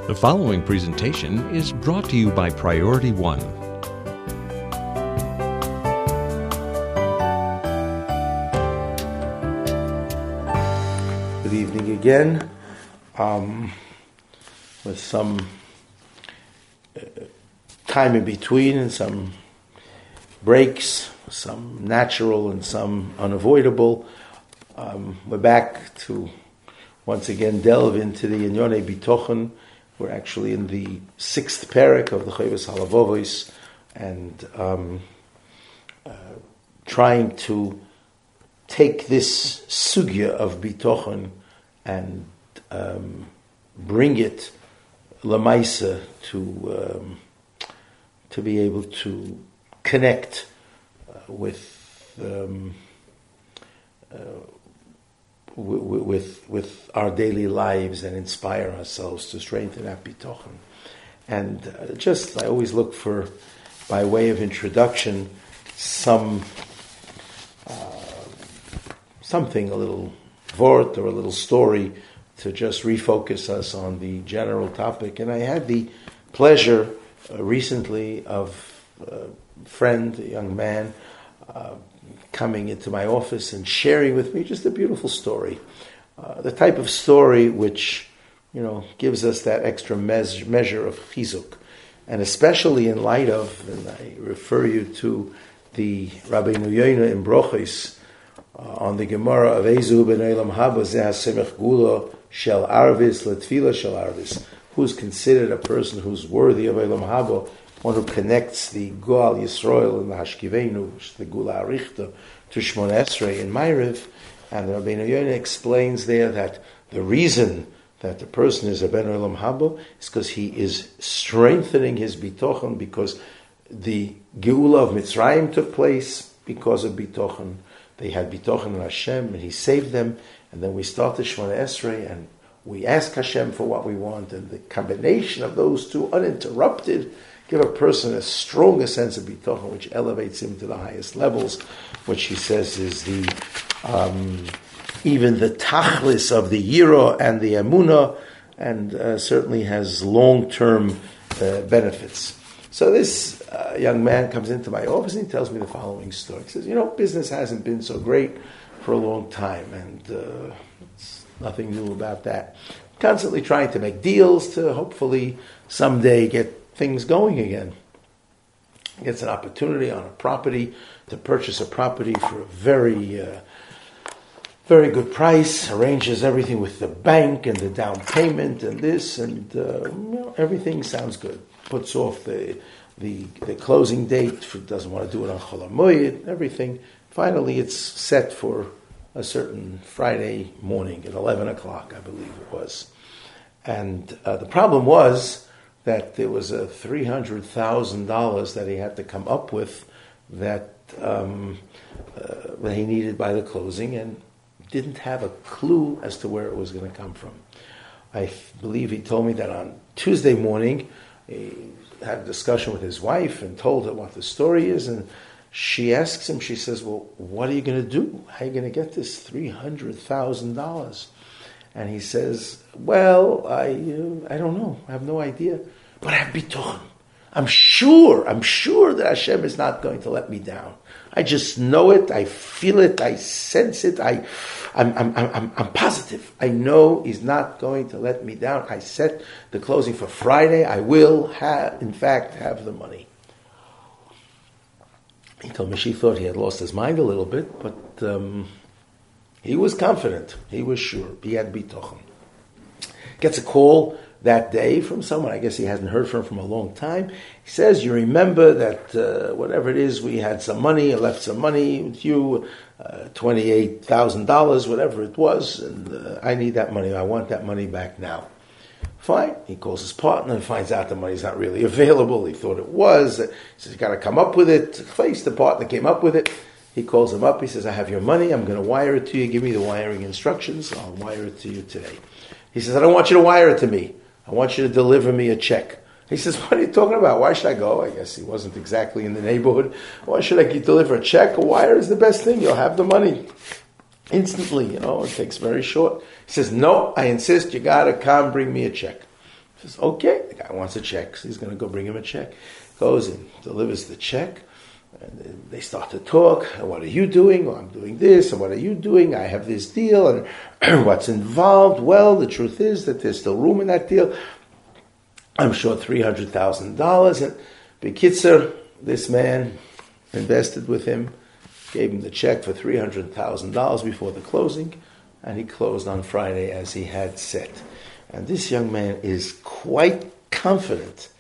The following presentation is brought to you by Priority One. Good evening again, with some time in between and some breaks, some natural and some unavoidable. We're back to once again delve into the Inyonei Bitochen. We're actually in the 6th parak of the Chovos Halavavos and trying to take this sugya of Bitochen and bring it lamaisa to be able to connect with our daily lives and inspire ourselves to strengthen that bitochen. And I always look for, by way of introduction, something, a little vort or a little story to just refocus us on the general topic. And I had the pleasure recently of a friend, a young man, coming into my office and sharing with me just a beautiful story. The type of story which, gives us that extra measure of chizuk. And especially in light of, and I refer you to the Rabbeinu Yoina in Brochis, on the Gemara of Ezu ben Olam Haba Zeh HaSemech Gula Shel Arvis Letfila Shel Arvis. Who's considered a person who's worthy of Olam Haba, one who connects the Goal Yisrael and the Hashkivenu, the Gula Arichta, to Shmon Esrei in Ma'ariv. And the Rabbeinu Yoina explains there that the reason that the person is a Ben Olam Haba is because he is strengthening his bitochen, because the Geula of Mitzrayim took place because of bitochen. They had bitochen in Hashem, and He saved them. And then we start the Shmona Esrei, and we ask Hashem for what we want. And the combination of those two, uninterrupted, give a person a stronger sense of bitochen, which elevates him to the highest levels, which he says is the even the tachlis of the yira and the emunah, and certainly has long-term benefits. So this young man comes into my office and he tells me the following story. He says, business hasn't been so great for a long time, and it's nothing new about that. Constantly trying to make deals to hopefully someday get things going again. He gets an opportunity on a property to purchase a property for a very, very good price, arranges everything with the bank and the down payment and this, and everything sounds good. Puts off the closing date, doesn't want to do it on Chol HaMoed, everything. Finally, it's set for a certain Friday morning at 11 o'clock, I believe it was. And the problem was that there was a $300,000 that he had to come up with that he needed by the closing, and didn't have a clue as to where it was going to come from. I believe he told me that on Tuesday morning, he had a discussion with his wife and told her what the story is, and she asks him, she says, well, what are you going to do? How are you going to get this $300,000? And he says, well, I don't know. I have no idea. But I have bitochen. I'm sure that Hashem is not going to let me down. I just know it. I feel it. I sense it. I'm positive. I know He's not going to let me down. I set the closing for Friday. I will have the money. He told me she thought he had lost his mind a little bit, but he was confident. He was sure. He had bitochen. Gets a call that day from someone, I guess he hasn't heard from a long time. He says, you remember that whatever it is, we had some money, I left some money with you, $28,000, whatever it was, and I need that money. I want that money back now. Fine. He calls his partner and finds out the money's not really available. He thought it was. He says, you got to come up with it. The partner came up with it. He calls him up. He says, I have your money. I'm going to wire it to you. Give me the wiring instructions. I'll wire it to you today. He says, I don't want you to wire it to me. I want you to deliver me a check. He says, what are you talking about? Why should I go? I guess he wasn't exactly in the neighborhood. Why should I deliver a check? A wire is the best thing. You'll have the money instantly. It takes very short. He says, no, I insist. You got to come bring me a check. Says, okay, the guy wants a check, so he's going to go bring him a check. Goes and delivers the check, and they start to talk. What are you doing? Well, I'm doing this, and what are you doing? I have this deal, and what's involved? Well, the truth is that there's still room in that deal. I'm short $300,000, and Bekitzer, this man invested with him, gave him the check for $300,000 before the closing, and he closed on Friday as he had said. And this young man is quite confident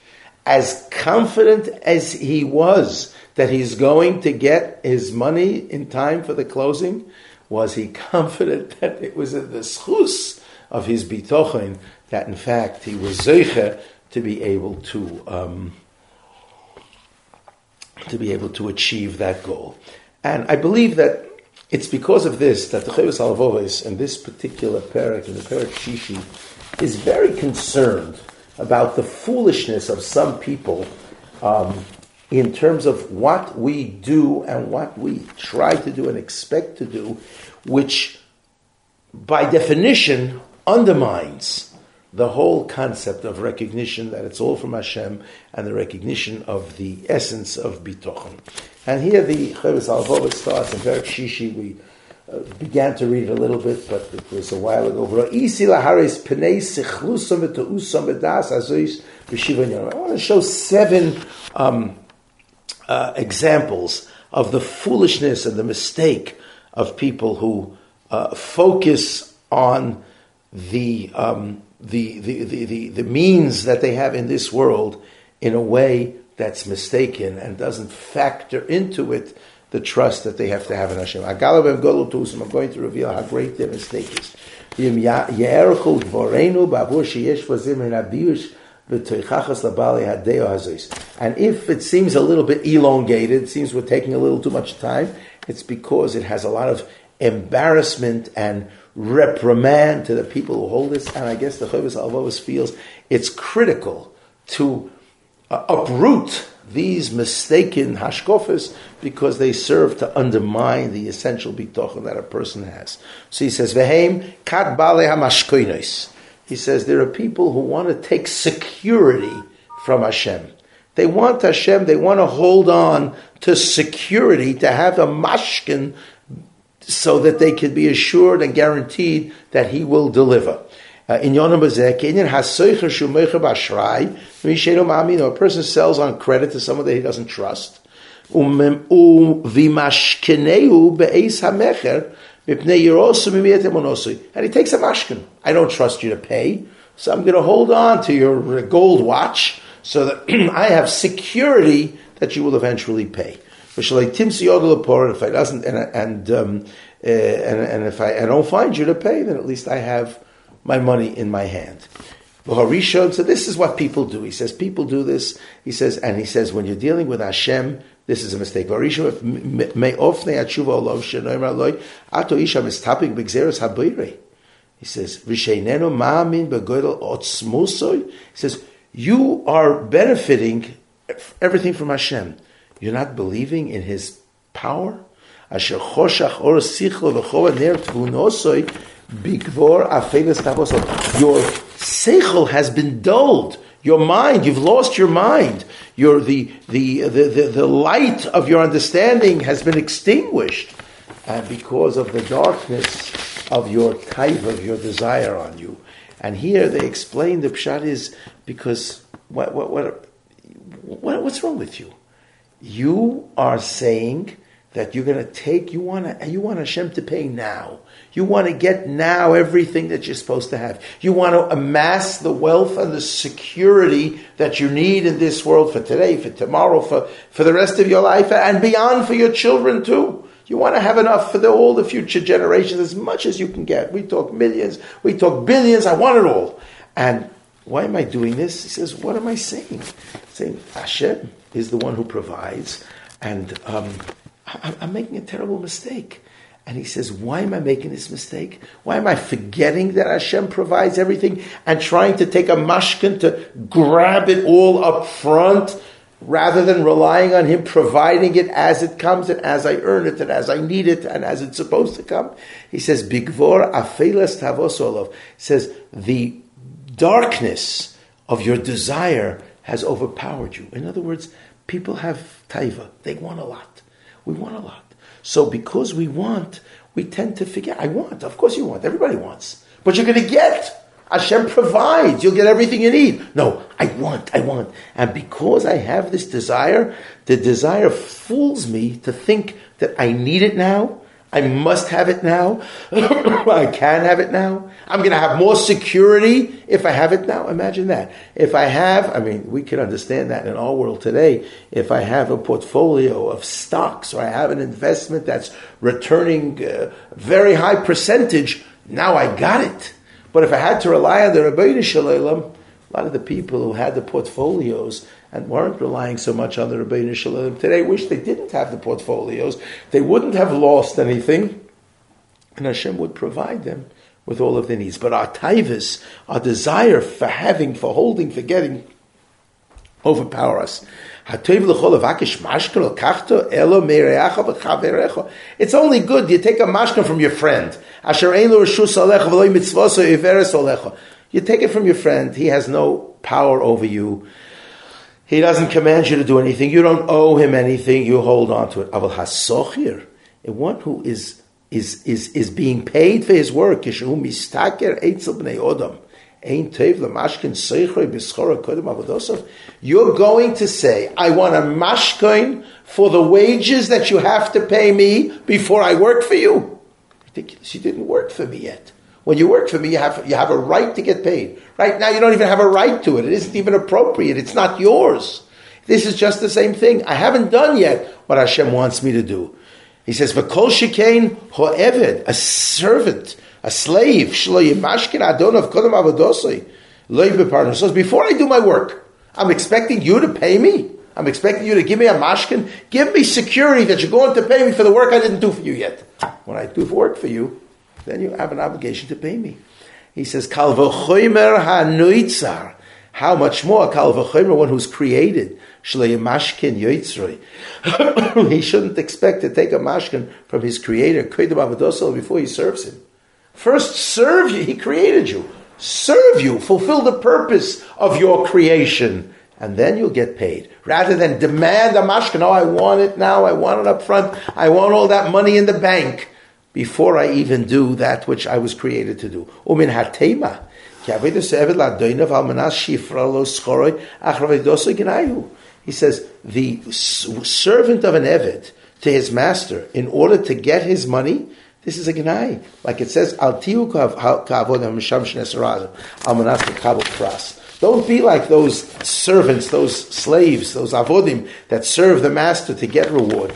as he was that he's going to get his money in time for the closing. Was he confident that it was in the schus of his bitochen that in fact he was zeicher to be able to achieve that goal? And I believe that it's because of this that the Chovos HaLevavos in this particular parak, in the parak Shishi, is very concerned about the foolishness of some people in terms of what we do and what we try to do and expect to do, which by definition undermines the whole concept of recognition that it's all from Hashem and the recognition of the essence of bitochen. And here the Chovos HaLevavos starts in Perek Shishi. We began to read it a little bit, but it was a while ago. I want to show 7 examples of the foolishness and the mistake of people who focus on the means that they have in this world in a way that's mistaken and doesn't factor into it the trust that they have to have in Hashem. I'm going to reveal how great their mistake is. And if it seems a little bit elongated, it seems we're taking a little too much time, it's because it has a lot of embarrassment and reprimand to the people who hold this. And I guess the Chovos HaLevavos feels it's critical to uproot these mistaken hashkofas because they serve to undermine the essential bitochen that a person has. So he says, "Vehem kat balei hamashkoinos." He says there are people who want to take security from Hashem. They want Hashem. They want to hold on to security, to have a mashkin, so that they can be assured and guaranteed that He will deliver. In Yonam Bazek, a person sells on credit to someone that he doesn't trust. And he takes a mashkin. I don't trust you to pay, so I'm going to hold on to your gold watch so that I have security that you will eventually pay. If I doesn't, and if I don't find you to pay, then at least I have my money in my hand. So this is what people do. He says people do this. He says when you're dealing with Hashem, this is a mistake. He says he says you are benefiting everything from Hashem. You're not believing in His power. Your seichel has been dulled. Your mind, you've lost your mind. The light of your understanding has been extinguished, and because of the darkness of your type of your desire on you. And here they explain the pshat is because what's wrong with you? You are saying that you're going to take. You want Hashem to pay now. You want to get now everything that you're supposed to have. You want to amass the wealth and the security that you need in this world for today, for tomorrow, for the rest of your life, and beyond for your children too. You want to have enough for all the future generations, as much as you can get. We talk millions, we talk billions, I want it all. And why am I doing this? He says, what am I saying? Saying Hashem is the one who provides, and I'm making a terrible mistake. And he says, why am I making this mistake? Why am I forgetting that Hashem provides everything and trying to take a mashkin to grab it all up front rather than relying on Him providing it as it comes and as I earn it and as I need it and as it's supposed to come? He says, Bigvor afelas tavos olav. He says, the darkness of your desire has overpowered you. In other words, people have taiva. They want a lot. We want a lot. So because we want, we tend to forget. I want. Of course you want. Everybody wants. But you're going to get. Hashem provides. You'll get everything you need. No, I want. And because I have this desire, the desire fools me to think that I need it now. I must have it now. I can have it now. I'm going to have more security if I have it now. Imagine that. If I have, we can understand that in our world today. If I have a portfolio of stocks or I have an investment that's returning a very high percentage, now I got it. But if I had to rely on the Rabbeinu Shalom, a lot of the people who had the portfolios and weren't relying so much on the Rabbeinu Shalom today wish they didn't have the portfolios. They wouldn't have lost anything, and Hashem would provide them with all of their needs. But our taivas, our desire for having, for holding, for getting, overpower us. It's only good you take a mashkan from your friend. You take it from your friend. He has no power over you. He doesn't command you to do anything. You don't owe him anything. You hold on to it. Aval hasochir, one who is being paid for his work. You're going to say, I want a mashkoin for the wages that you have to pay me before I work for you. Ridiculous. You didn't work for me yet. When you work for me, you have a right to get paid. Right now, you don't even have a right to it. It isn't even appropriate. It's not yours. This is just the same thing. I haven't done yet what Hashem wants me to do. He says, V'kol shekain ho'eved, a servant, a slave, shlo yimashkin adonav kodem avodosoi, lo yibeparnosos. Before I do my work, I'm expecting you to pay me. I'm expecting you to give me a mashkin. Give me security that you're going to pay me for the work I didn't do for you yet. When I do work for you, then you have an obligation to pay me. He says, Kal v'chomer ha'noitzar. How much more, Kal v'chomer, one who's created, shlo yimashkin yoitzroi. He shouldn't expect to take a mashkin from his creator, kodem avodosoi, before he serves him. First, serve you. He created you. Serve you. Fulfill the purpose of your creation. And then you'll get paid. Rather than demand a mashkin. Oh, I want it now. I want it up front. I want all that money in the bank. Before I even do that which I was created to do. Umin hatema. He says, the servant of an Eved to his master, in order to get his money, this is a gnai. Like it says, don't be like those servants, those slaves, those avodim that serve the master to get reward.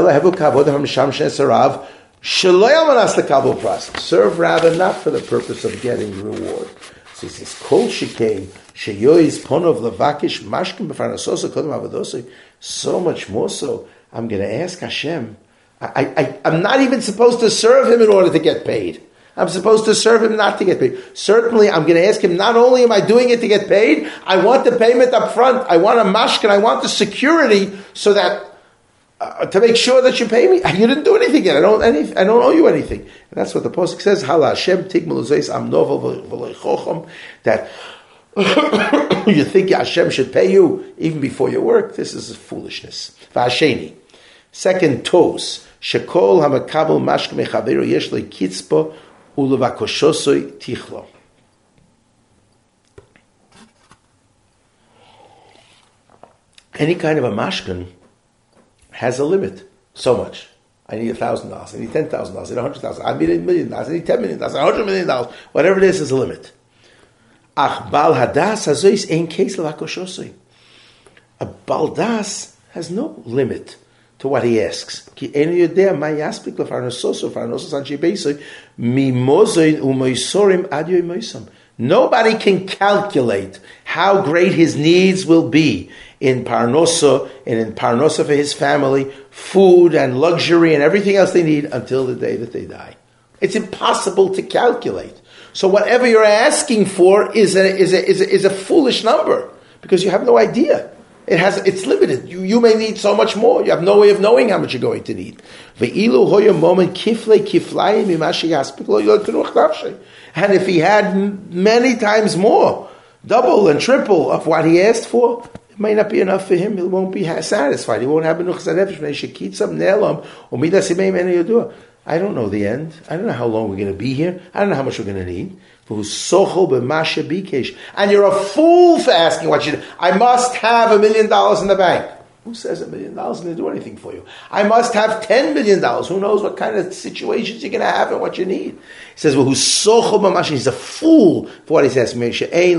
Serve rather not for the purpose of getting reward. So he says, Kol shekei sheyois ponov levakish mashkim b'farnasoso kodem avodosoi. So much more so, I'm going to ask Hashem. I'm not even supposed to serve him in order to get paid. I'm supposed to serve him not to get paid. Certainly, I'm going to ask him, not only am I doing it to get paid, I want the payment up front. I want a mashkin. I want the security so that, to make sure that you pay me. You didn't do anything yet. I don't owe you anything. And that's what the Pasuk says, Hala Hashem tigmel uzeis am novel v'loy chochom, that you think Hashem should pay you even before your work. This is foolishness. V'asheni. Second, toes. Shekol hamakabel mashk mechaveru yesh le kitzpo ulevakoshosoy tichlo. Any kind of a mashkin has a limit. So much. I need $1,000. I need $10,000. I need $100,000. I need $1 million. I need $10 million. $100 million. Whatever it is a limit. Ach bal hadas hazois ein case levakoshosoi. A baldas has no limit to what he asks. Nobody can calculate how great his needs will be in parnosa and in parnosa for his family, food and luxury and everything else they need until the day that they die. It's impossible to calculate. So whatever you're asking for is a foolish number because you have no idea. It's limited. You may need so much more. You have no way of knowing how much you're going to need. And if he had many times more, double and triple of what he asked for, it might not be enough for him. He won't be satisfied. He won't have enough. I don't know the end. I don't know how long we're going to be here. I don't know how much we're going to need. And you're a fool for asking what you do. I must have $1 million in the bank. Who says $1 million doesn't do anything for you? I must have $10 million. Who knows what kind of situations you're going to have and what you need? He says, well, he's a fool for what he's asking. He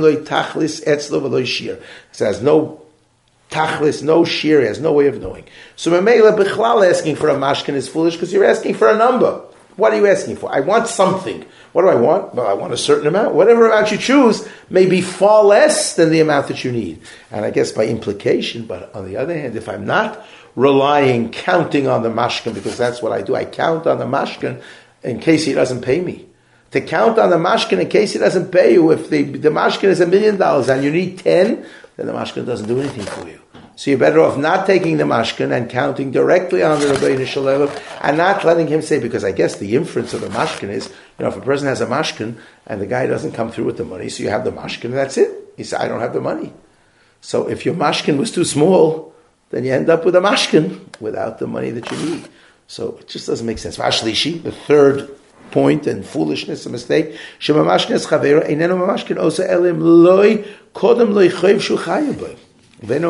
says, no tachlis, no shear, he has no way of knowing. So Mamela Bichlal asking for a mashkin is foolish because you're asking for a number. What are you asking for? I want something. What do I want? Well, I want a certain amount. Whatever amount you choose may be far less than the amount that you need. And I guess by implication, but on the other hand, if I'm not counting on the mashkin, because that's what I do, I count on the mashkin in case he doesn't pay me. To count on the mashkin in case he doesn't pay you, if the mashkin is $1 million and you need 10, then the mashkin doesn't do anything for you. So you're better off not taking the mashkin and counting directly on the Rabbeinu Shalom and not letting him say, because I guess the inference of the mashkin is, if a person has a mashkin and the guy doesn't come through with the money, so you have the mashkin and that's it. He said, I don't have the money. So if your mashkin was too small, then you end up with a mashkin without the money that you need. So it just doesn't make sense. Vashlishi, the third point and foolishness, a mistake. Shema mashkin chavera einenu mashkin osa elim loy kodem loy chayv shu chayav. He says,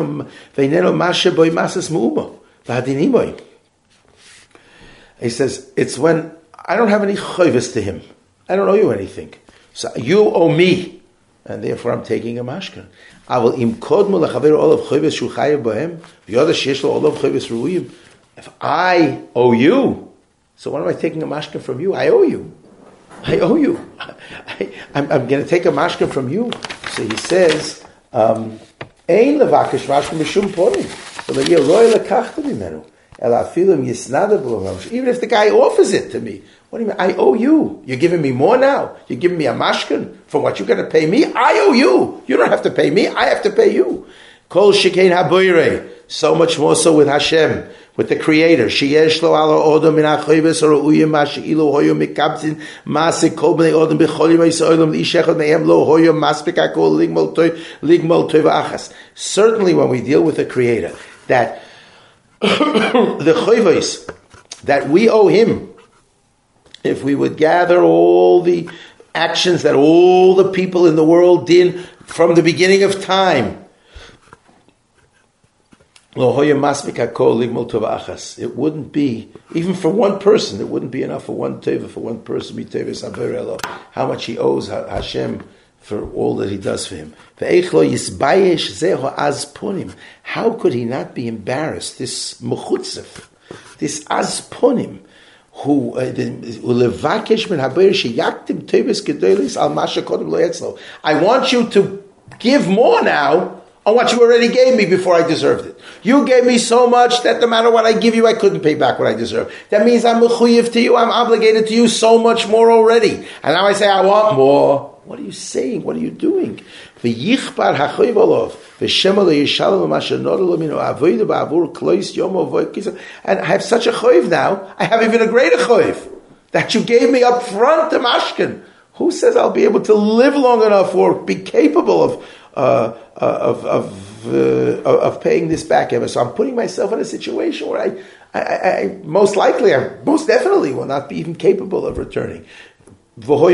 it's when I don't have any chayvus to him. I don't owe you anything. So you owe me. And therefore I'm taking a mashkin. If I owe you, so what am I taking a mashkin from you? I owe you. I'm going to take a mashkin from you. So he says, Ein levakesh mashkin b'shum ponim. Even if the guy offers it to me, what do you mean? I owe you. You're giving me more now. You're giving me a mashkin from what you're going to pay me. I owe you. You don't have to pay me. I have to pay you. Kol shikein haboirei. So much more so with Hashem, with the Creator. Sheyesh lo ala odom min ha'choyves ha'ro'uyim ma'she'ilu hoyo mikabtzin ma'aseh kol b'nei odom b'chol yimei sa'olam l'ishechot me'em lo hoyo maspik ha'kol ligmol tov achas. Certainly when we deal with the Creator, that the choyves that we owe Him, if we would gather all the actions that all the people in the world did from the beginning of time, it wouldn't be, even for one person, it wouldn't be enough for one teva, for one person, how much he owes Hashem for all that he does for him. How could he not be embarrassed, this mechutzef, this azponim, who I want you to give more now on what you already gave me before I deserved it. You gave me so much that no matter what I give you, I couldn't pay back what I deserve. That means I'm mechuyev to you, I'm obligated to you so much more already. And now I say, I want more. What are you saying? What are you doing? And I have such a choiv now, I have even a greater choiv, that you gave me up front to mashkin. Who says I'll be able to live long enough or be capable of paying this back ever? So I'm putting myself in a situation where I most definitely will not be even capable of returning. One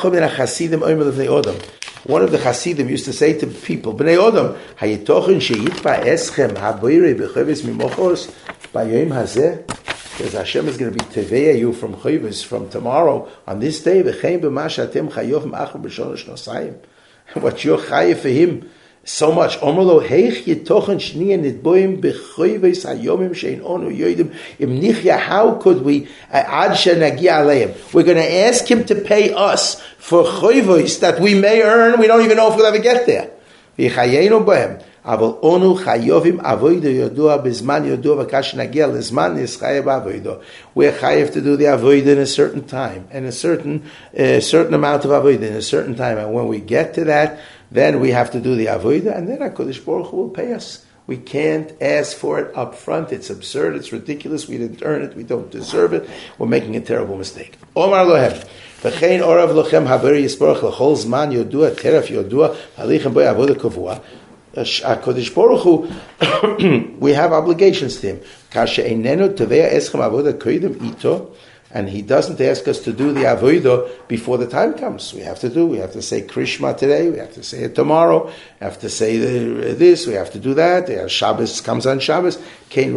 of the Hasidim used to say to people, Bnei Odom, hayitochen sheyitba eschem haboire b'choves mimochos b'yom hazeh, because Hashem is going to be teveya you from choves from tomorrow on this day. V'chein b'ma she'atem chayov ma'achar b'shonosh nosayim. What you're chayiv for him so much. Omrlo heich yitochen shniya nitboim b'choves hayomim shein onu yoidim im nichya. How could we ad shenagia aleim? We're going to ask him to pay us for choves that we may earn. We don't even know if we'll ever get there. V'chayenu b'hem. Aval onu chayovim avoida yodua bizman yodua v'kash nagia lizman nischayev avoida. We're chayev to do the avoida in a certain time, and a certain amount of avoida in a certain time. And when we get to that, then we have to do the avoida, and then HaKadosh Baruch Hu will pay us. We can't ask for it up front. It's absurd. It's ridiculous. We didn't earn it. We don't deserve it. We're making a terrible mistake. Omar Lohem. V'chein orav lochem haber yisborach l'chol zman yodua teref yodua halichem boi avoda kavua. HaKadosh Baruch Hu, we have obligations to Him. Kashe einenu tevei eschem avoda koidem ito. And He doesn't ask us to do the avodah before the time comes. We have to say Krishma today, we have to say it tomorrow, we have to say this, we have to do that. Shabbos comes on Shabbos. Just like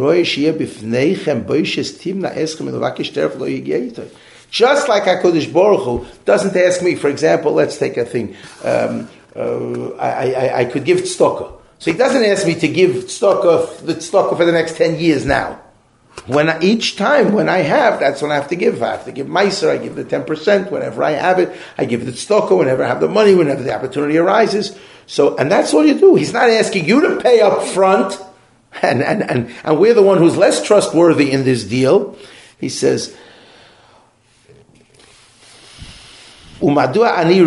HaKadosh Baruch Hu doesn't ask me, for example, let's take a thing, I could give tzedakah. So He doesn't ask me to give tzedakah for the next 10 years now. Each time when I have, that's when I have to give. I have to give meiser, I give the 10%. Whenever I have it, I give the tzedakah. Whenever I have the money, whenever the opportunity arises. And that's all you do. He's not asking you to pay up front, and we're the one who's less trustworthy in this deal. He says, why do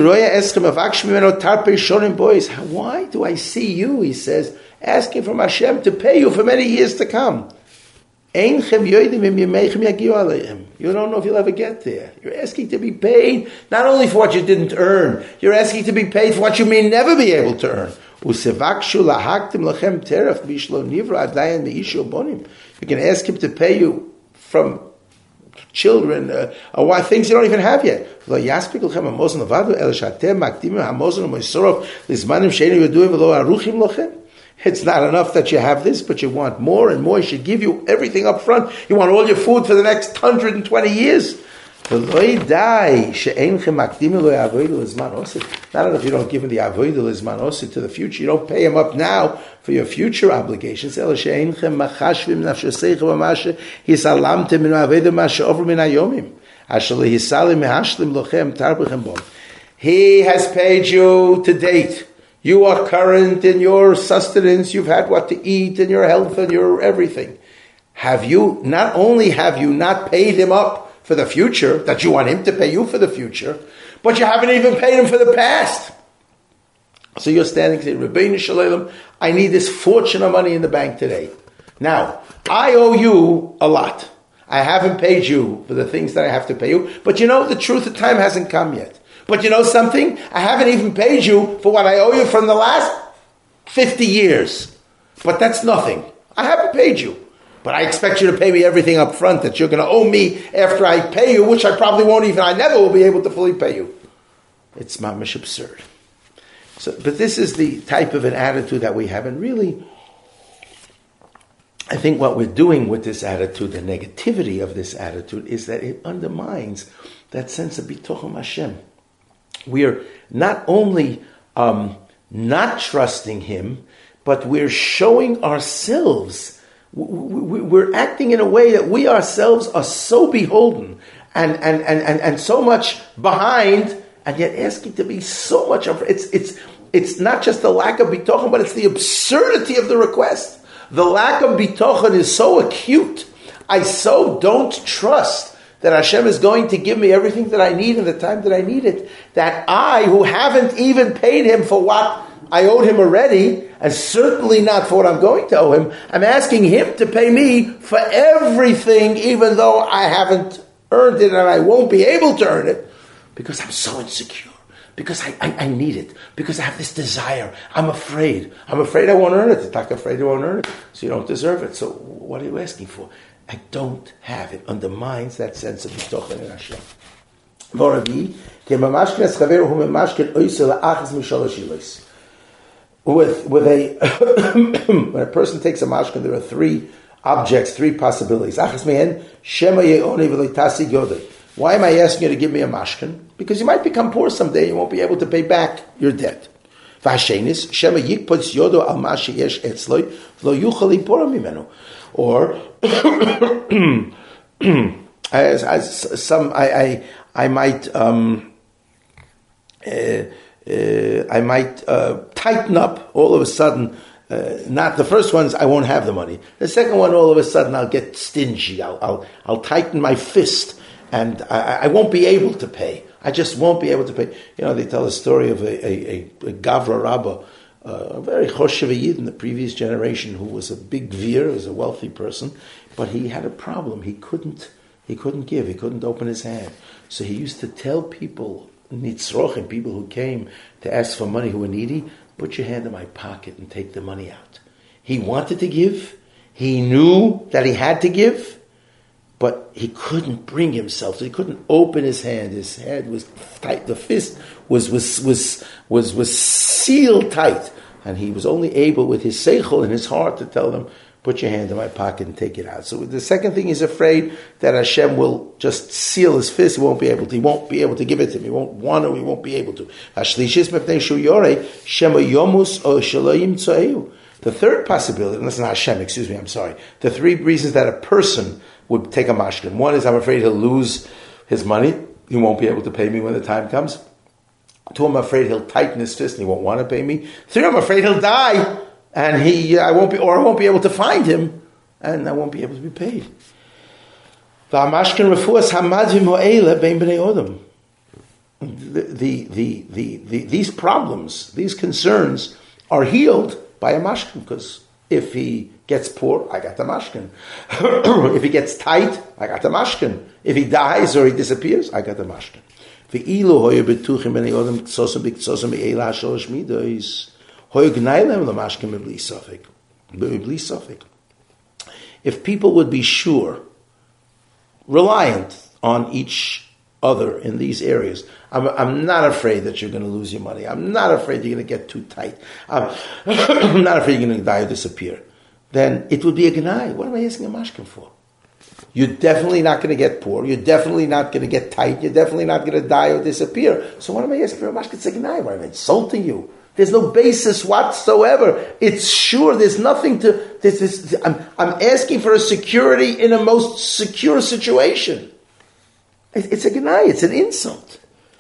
I see you, he says, asking from Hashem to pay you for many years to come? You don't know if you'll ever get there. You're asking to be paid not only for what you didn't earn, you're asking to be paid for what you may never be able to earn. You can ask Him to pay you from children, or things you don't even have yet. It's not enough that you have this, but you want more and more. He should give you everything up front. You want all your food for the next 120 years. Not enough if you don't give him the avodah l'zman osid to the future. You don't pay him up now for your future obligations. He has paid you to date. You are current in your sustenance. You've had what to eat and your health and your everything. Not only have you not paid him up for the future, that you want him to pay you for the future, but you haven't even paid him for the past. So you're standing saying, Rabbeinu Shalom, I need this fortune of money in the bank today. Now, I owe you a lot. I haven't paid you for the things that I have to pay you, but the truth, the time hasn't come yet. But you know something? I haven't even paid you for what I owe you from the last 50 years. But that's nothing. I haven't paid you. But I expect you to pay me everything up front that you're going to owe me after I pay you, which I probably won't I never will be able to fully pay you. It's mamish absurd. But this is the type of an attitude that we have. And really, I think what we're doing with this attitude, the negativity of this attitude, is that it undermines that sense of bitochum Hashem. We're not only not trusting Him, but we're showing ourselves. We're acting in a way that we ourselves are so beholden and so much behind, and yet asking to be so much of it's not just the lack of bitochen, but it's the absurdity of the request. The lack of bitochen is so acute. I so don't trust that Hashem is going to give me everything that I need in the time that I need it, that I, who haven't even paid Him for what I owed Him already, and certainly not for what I'm going to owe Him, I'm asking Him to pay me for everything, even though I haven't earned it and I won't be able to earn it, because I'm so insecure, because I need it, because I have this desire. I'm afraid I won't earn it. It's like afraid I won't earn it, so you don't deserve it. So what are you asking for? I don't have it. Undermines that sense of bitochen in Hashem. With a when a person takes a mashkin, there are three possibilities. Why am I asking you to give me a mashkin? Because you might become poor someday. You won't be able to pay back your debt. Or I might tighten up all of a sudden. Not the first ones, I won't have the money. The second one, all of a sudden, I'll get stingy. I'll tighten my fist, and I won't be able to pay. I just won't be able to pay. They tell a story of a Gavra Rabbah, a very choshev yid in the previous generation, who was a big vir, was a wealthy person, but he had a problem. He couldn't He couldn't give. He couldn't open his hand. So he used to tell people, nitzrochim, people who came to ask for money who were needy, put your hand in my pocket and take the money out. He wanted to give. He knew that he had to give, but he couldn't bring himself. So he couldn't open his hand. His hand was tight. The fist was sealed tight, and he was only able with his seichel in his heart to tell them, put your hand in my pocket and take it out. So the second thing, he's afraid that Hashem will just seal his fist. He won't be able to. He won't be able to give it to him. He won't want to. He won't be able to. The third possibility, and that's not Hashem, excuse me, I'm sorry. The three reasons that a person would take a mashkin. One is, I'm afraid he'll lose his money. He won't be able to pay me when the time comes. Two, I'm afraid he'll tighten his fist and he won't want to pay me. Three, I'm afraid he'll die and I won't be able to find him and I won't be able to be paid. These problems, these concerns are healed by a mashkin, because if he gets poor, I got the mashkin. If he gets tight, I got the mashkin. If he dies or he disappears, I got the mashkin. If people would be sure, reliant on each other in these areas, I'm not afraid that you're going to lose your money. I'm not afraid you're going to get too tight. I'm not afraid you're going to die or disappear. Then it would be a gnai. What am I asking a mashkin for? You're definitely not going to get poor. You're definitely not going to get tight. You're definitely not going to die or disappear. So what am I asking for a mashkin? It's a gnai. Why am I insulting you? There's no basis whatsoever. It's sure. There's nothing to. I'm asking for a security in a most secure situation. It's a gnai. It's an insult.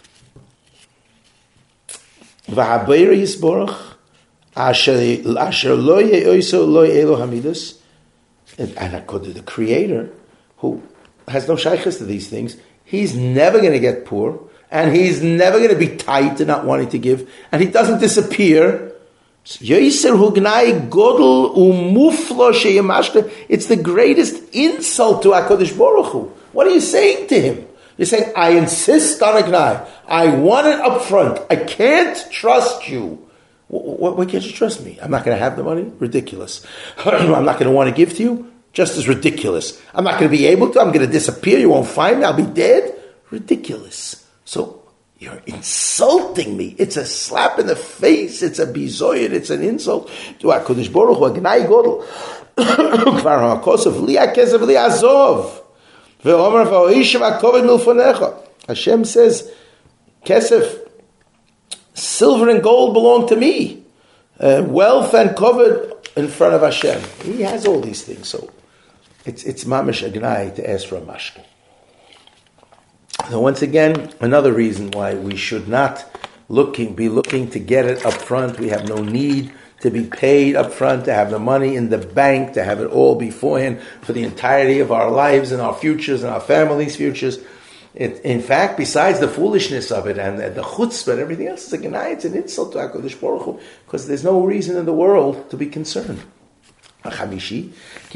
V'habeir yisborach asher lo ye'oiso lo ye'elo hamidus, and the Creator, who has no shaykhs to these things, he's never going to get poor, and he's never going to be tight and not wanting to give, and he doesn't disappear. It's the greatest insult to HaKadosh Baruch Hu. What are you saying to him? You're saying, I insist on a gnai. I want it up front. I can't trust you. Why can't you trust me? I'm not going to have the money? Ridiculous. I'm not going to want to give to you? Just as ridiculous. I'm not going to be able to. I'm going to disappear. You won't find me. I'll be dead? Ridiculous. So you're insulting me. It's a slap in the face. It's a bizoyed. It's an insult to HaKadosh Baruch Hu. A gnai godel. Kvar ha'kosov liya kesev liya azov. Hashem says, Kesef, silver and gold belong to me. Wealth and covered in front of Hashem. He has all these things. So it's mamish agnai to ask for a mashkin. So once again, another reason why we should not be looking to get it up front. We have no need to be paid up front, to have the money in the bank, to have it all beforehand for the entirety of our lives and our futures and our families' futures. In fact, besides the foolishness of it and the chutzpah and everything else, it's a gnai, it's an insult to HaKadosh Baruch Hu, because there's no reason in the world to be concerned. The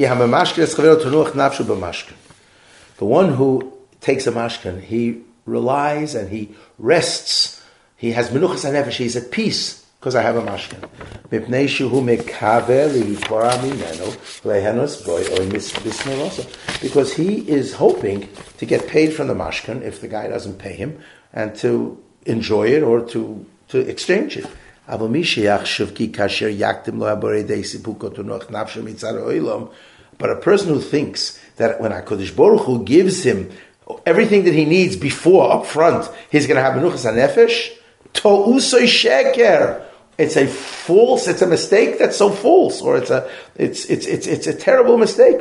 one who takes a mashkin, he relies and he rests. He has menuchas hanefesh, he's at peace, because I have a mashkin. Because he is hoping to get paid from the mashkin if the guy doesn't pay him, and to enjoy it or to exchange it. But a person who thinks that when HaKadosh Baruch Hu gives him everything that he needs before, up front, he's going to have menuchas hanefesh, to'usoy sheker. It's a mistake that's so false, or it's a terrible mistake.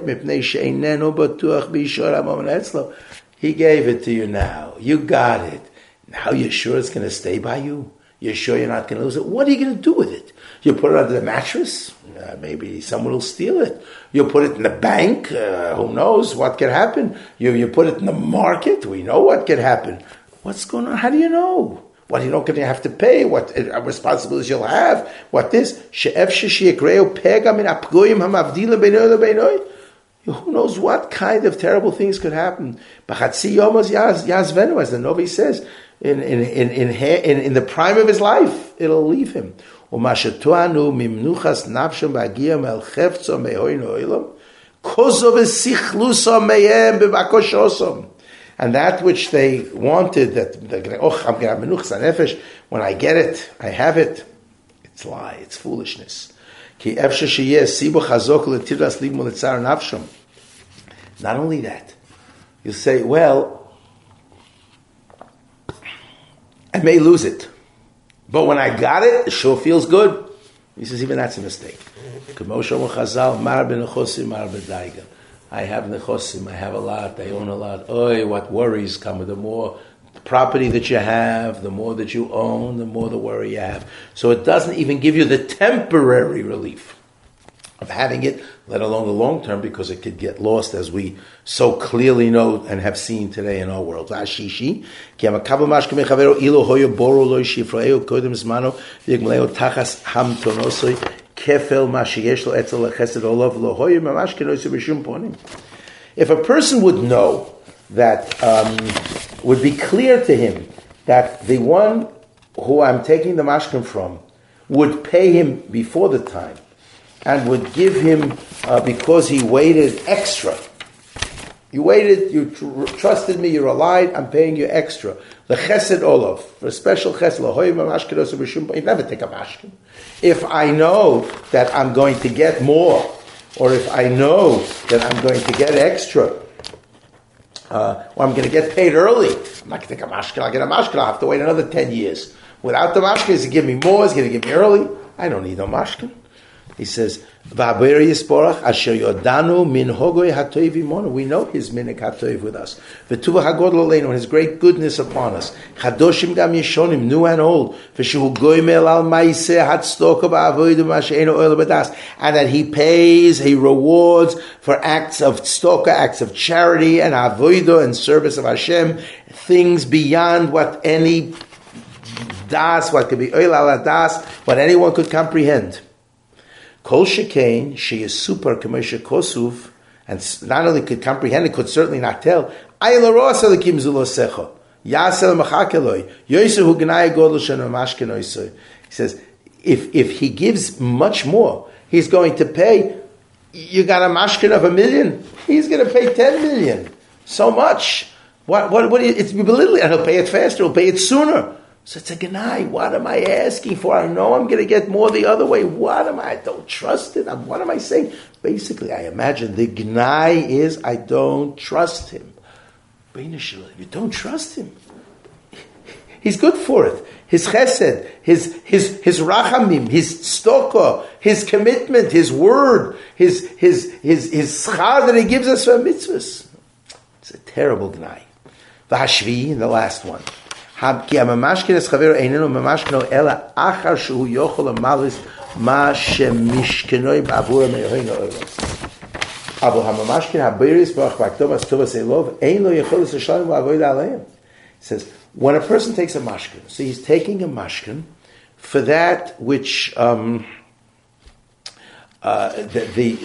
He gave it to you now. You got it. Now you're sure it's going to stay by you? You're sure you're not going to lose it? What are you going to do with it? You put it under the mattress? Maybe someone will steal it. You put it in the bank? Who knows what could happen? You put it in the market? We know what could happen. What's going on? How do you know? What you're not going to have to pay, what responsibilities you'll have, what this. Who knows what kind of terrible things could happen? B'chatzi yomos yazvenu, as the Novi says, in the prime of his life, it'll leave him. Umashetuanu mimnuchas nafsham b'agia mel chefzo mehoinu oilam kozov esichlusa meyem b'bakoshosom. And that which they wanted, that they're going, I'm going to have menuchas nefesh. When I get it, I have it. It's lie. It's foolishness. Ki efshe sheyeh sibu chazok l'tiras libmu l'tzar nafsham. Not only that, you say, well, I may lose it, but when I got it sure feels good. He says, even that's a mistake. I have nechosim, I have a lot, I own a lot. Oy, what worries come with the more property that you have, the more that you own, the more the worry you have. So it doesn't even give you the temporary relief of having it, let alone the long term, because it could get lost, as we so clearly know and have seen today in our world. Ashishi, ki amakabel mashke mechavero ilo hoyo boro lo shifraeo kodem zmano v'yigmaleo tachas hamtonosoi kefel mashiyesh lo etzel lechesed olav lo hoyo mamashke noisei b'shum ponim. If a person would know that, would be clear to him that the one who I'm taking the mashkim from would pay him before the time, and would give him, because he waited extra. You waited, you trusted me, you relied, I'm paying you extra. The chesed olav, for a special chesed, you never take a mashkin. If I know that I'm going to get more, or if I know that I'm going to get extra, or I'm going to get paid early, I'm not going to take a mashkin, I'll get a mashkin, I'll have to wait another 10 years. Without the mashkin, he's going to give me more, he's going to give me early. I don't need no mashkin. He says, we know his minik hatoiv with us. And his great goodness upon us. Chadoshim gam yeshonim, new and old. And that he pays, he rewards for acts of tzedakah, acts of charity and avodah and service of Hashem, things beyond what any das, what could be oil ala das, what anyone could comprehend. Kol shekain, she is super kamesha kosuv, and not only could comprehend it, could certainly not tell. He says, if he gives much more, he's going to pay. You got a mashkin of 1 million, he's going to pay 10 million. So much. What? It's belittling, and he'll pay it faster. He'll pay it sooner. So it's a ganai. What am I asking for? I know I'm going to get more the other way. What am I don't trust it. What am I saying? Basically, I imagine the ganai is I don't trust him. You don't trust him. He's good for it. His chesed, his rachamim, his stokah, his commitment, his word, his schar that he gives us for mitzvahs. It's a terrible ganai. V'hashvi, and the last one. Ki amamashkin es chaveru einenu mamashkino ela achar shehu yochol amalis ma shemishkenoi b'avura me'yoheinu oros. Abu hamamashkin habiris b'ach b'aktovas tovas elov ein lo yecholis l'shalim v'avoid aleim. It says, when a person takes a mashkin, so he's taking a mashkin for that which excuse me,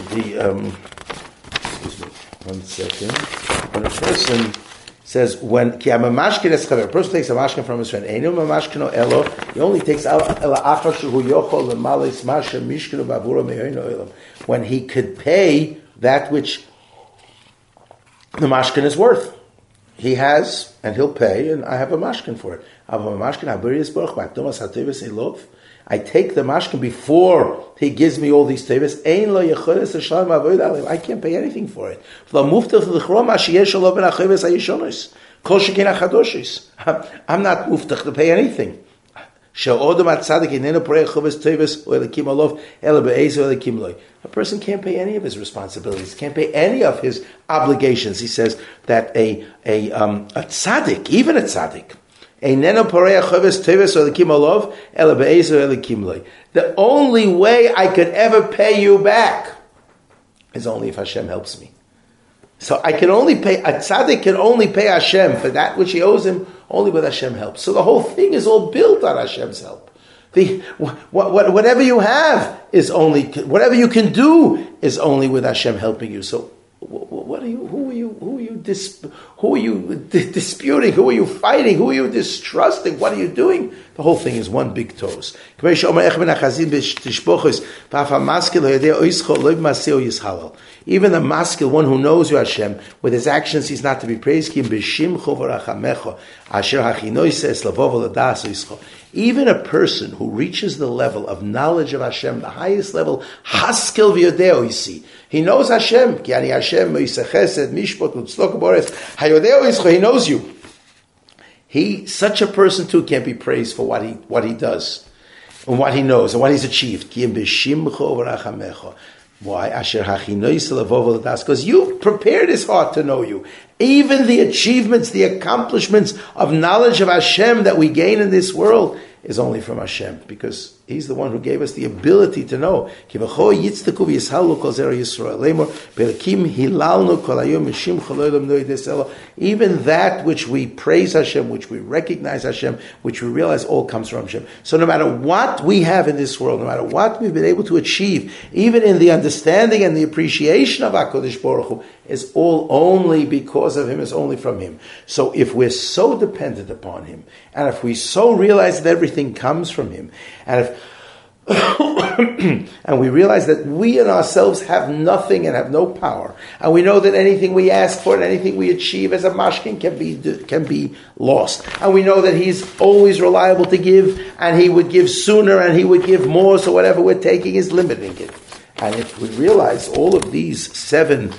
1 second. When a person says, when ki amamashkin es chaver, a person takes a mashkin from his friend, einu mamashkino elo, he only takes ela achar shehu yochol l'malis ma shemishkenu b'avura me'yoheinu olam, when he could pay that which the mashkin is worth. He has, and he'll pay, and I have a mashkin for it. I take the mashkin before he gives me all these tevis. I can't pay anything for it. I'm not muftach to pay anything. A person can't pay any of his responsibilities, can't pay any of his obligations. He says that a tzaddik, even a tzaddik, the only way I could ever pay you back is only if Hashem helps me. So I can only pay, a tzaddik can only pay Hashem for that which he owes him only with Hashem help. So the whole thing is all built on Hashem's help. Whatever you have is only, whatever you can do is only with Hashem helping you. So What are you? Who are you? Who are you? Who are you disputing? Who are you fighting? Who are you distrusting? What are you doing? The whole thing is one big toast. Even a maskil, one who knows you, Hashem, with his actions he's not to be praised. Even a person who reaches the level of knowledge of Hashem, the highest level, haskil v'yodeo, you see. He knows Hashem. He knows you. Such a person too can't be praised for what he does, and what he knows, and what he's achieved. Why? Because you prepared his heart to know you. Even the achievements, the accomplishments of knowledge of Hashem that we gain in this world is only from Hashem, because He's the one who gave us the ability to know. Even that which we praise Hashem, which we recognize Hashem, which we realize all comes from Hashem. So no matter what we have in this world, no matter what we've been able to achieve, even in the understanding and the appreciation of HaKadosh Baruch Hu, is all only because of Him, is only from Him. So if we're so dependent upon Him, and if we so realize that everything comes from Him, and if and we realize that we in ourselves have nothing and have no power, and we know that anything we ask for and anything we achieve as a mashkin can be lost, and we know that He's always reliable to give, and He would give sooner and He would give more, so whatever we're taking is limiting it. And if we realize all of these 7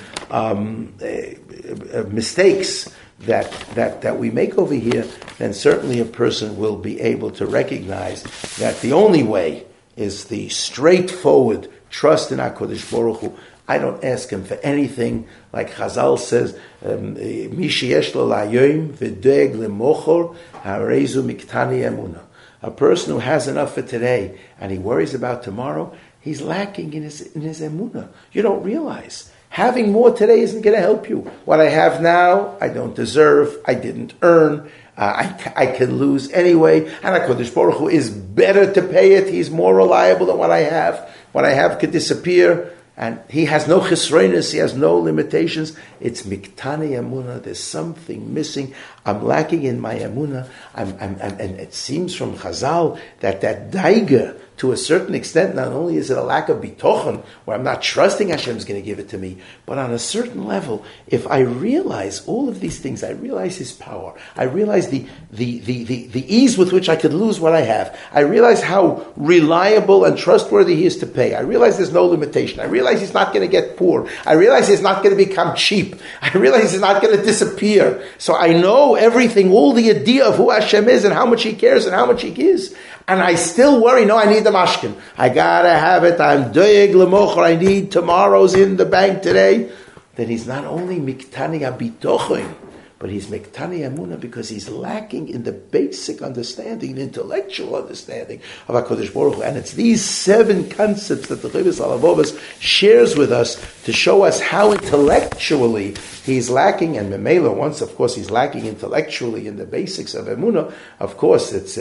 mistakes that we make over here, then certainly a person will be able to recognize that the only way is the straightforward trust in HaKadosh Baruch Hu. I don't ask Him for anything. Like Chazal says, Mi sheyesh lo layoim v'doeg lemochor harezu miktani emuna. A person who has enough for today and he worries about tomorrow, he's lacking in his emunah. You don't realize. Having more today isn't going to help you. What I have now, I don't deserve, I didn't earn, I can lose anyway, and HaKadosh Baruch Hu is better to pay it. He's more reliable than what I have. What I have could disappear, and He has no chisroinus, He has no limitations. It's miktani emunah. There's something missing. I'm lacking in my emunah. And it seems from Chazal that daiga, to a certain extent, not only is it a lack of bitochen, where I'm not trusting Hashem is going to give it to me, but on a certain level, if I realize all of these things, I realize His power, I realize the ease with which I could lose what I have, I realize how reliable and trustworthy He is to pay, I realize there's no limitation, I realize He's not going to get poor, I realize He's not going to become cheap, I realize He's not going to disappear, so I know everything, all the idea of who Hashem is and how much He cares and how much He gives, and I still worry, no, I need the mashkin. I gotta have it. I'm doeg lemocher. I need tomorrow's in the bank today. Then He's not only miktani abitochen, but He's miktani emunah, because He's lacking in the basic understanding, the intellectual understanding of HaKadosh Baruch Hu. And it's these 7 concepts that the Rebbe Salavovas shares with us to show us how intellectually He's lacking, and Memela, once of course He's lacking intellectually in the basics of emunah, of course it's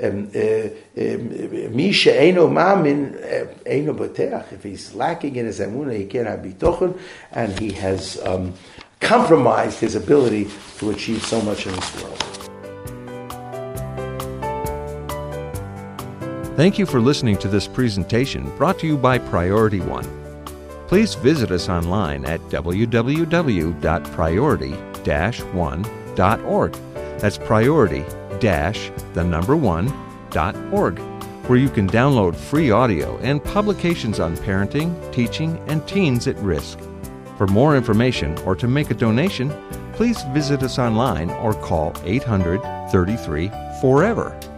Mi she'eino ma'amin eino boteach. If he's lacking in his emunah, he can't have bitochen, and he has compromised his ability to achieve so much in this world. Thank you for listening to this presentation brought to you by Priority One. Please visit us online at www.priority-1.org. That's priority-1.org, where you can download free audio and publications on parenting, teaching, and teens at risk. For more information or to make a donation, please visit us online or call 800-33-FOREVER.